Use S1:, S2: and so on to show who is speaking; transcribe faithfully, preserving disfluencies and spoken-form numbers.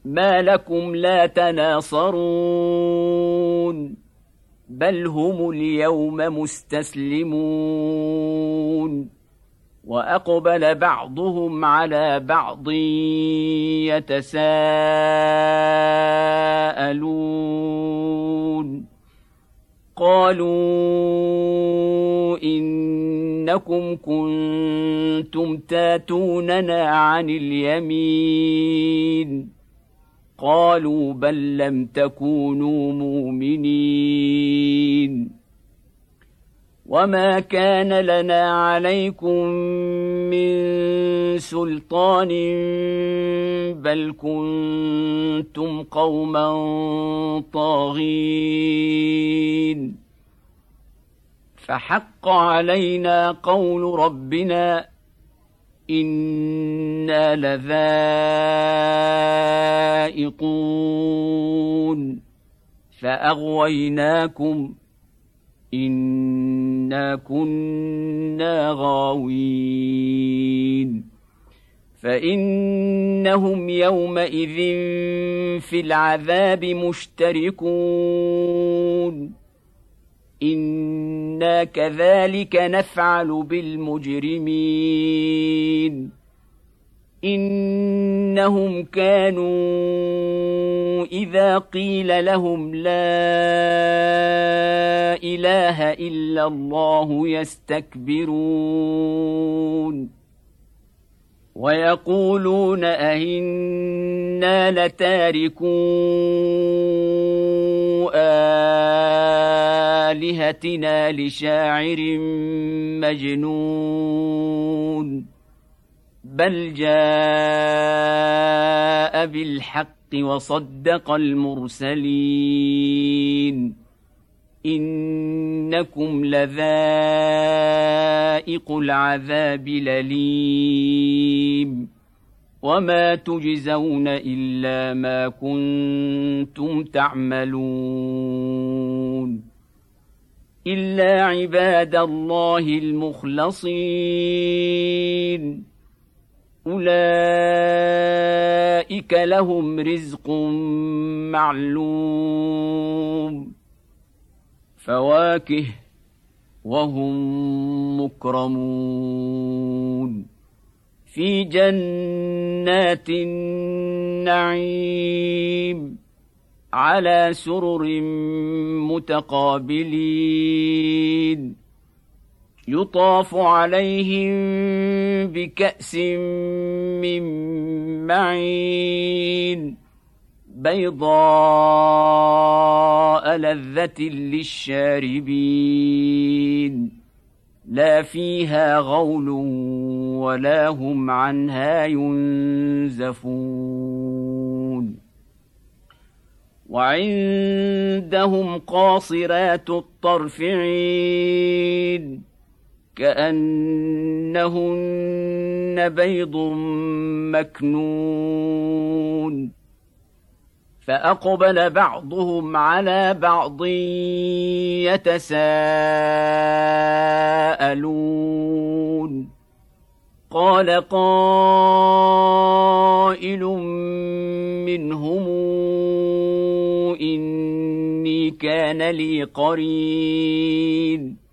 S1: ما لكم لا تناصرون بل هم اليوم مستسلمون وأقبل بعضهم على بعض يتساءلون قالوا إنكم كنتم تاتوننا عن اليمين قالوا بل لم تكونوا مؤمنين وما كان لنا عليكم من سلطان بل كنتم قوما طاغين فحق علينا قول ربنا إنا لذائقون فأغويناكم إنا كنا غاوين فإنهم يومئذ في العذاب مشتركون إنا كذلك نفعل بالمجرمين إنهم كانوا إذا قيل لهم لا إله إلا الله يستكبرون ويقولون أئنا لتاركو آلهتنا لشاعر مجنون بل جاء بالحق وصدق المرسلين إنكم لذائق العذاب الأليم وما تجزون إلا ما كنتم تعملون إلا عباد الله المخلصين أولئك لهم رزق معلوم فواكه وهم مكرمون في جنات النعيم على سرر متقابلين يطاف عليهم بكأس من معين بيضاء لذة للشاربين لا فيها غول ولا هم عنها ينزفون وعندهم قاصرات الطرف عين كأنهن بيض مكنون فأقبل بعضهم على بعض يتساءلون قال قائل منهم إني كان لي قرين